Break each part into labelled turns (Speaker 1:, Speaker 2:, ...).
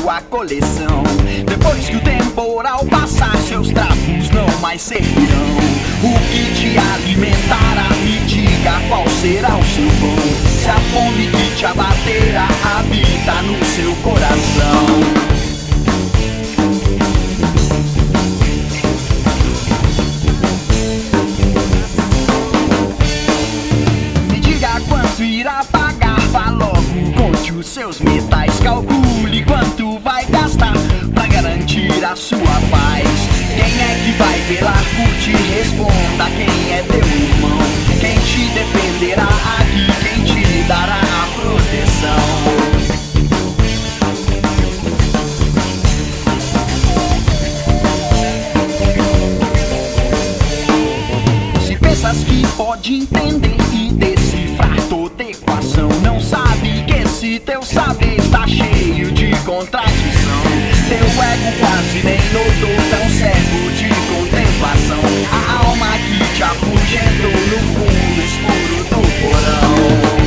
Speaker 1: sua coleção. Depois que o temporal passar, seus trapos não mais servirão. O que te alimentará, me diga qual será o seu pão. Se a fome que te abaterá habita no seu coração. Irá pagar, vá logo, conte os seus metais, calcule quanto vai gastar pra garantir a sua paz. Quem é que vai velar por ti? Responda, quem é teu irmão? Quem te defenderá aqui? Quem te dará a proteção? Se pensas que pode entender e decifrar toda equação, não sabe que esse teu saber está cheio de contradição. Teu ego quase nem notou, tão cego de contemplação. A alma que te afugentou no fundo escuro do porão.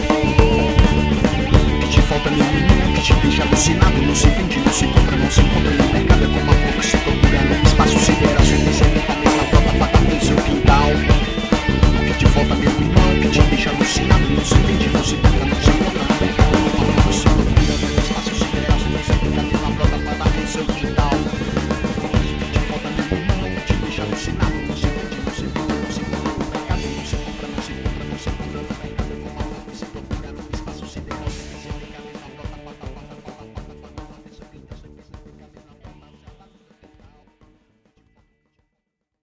Speaker 2: Alucinado, não se vende, não se compra, não se encontra.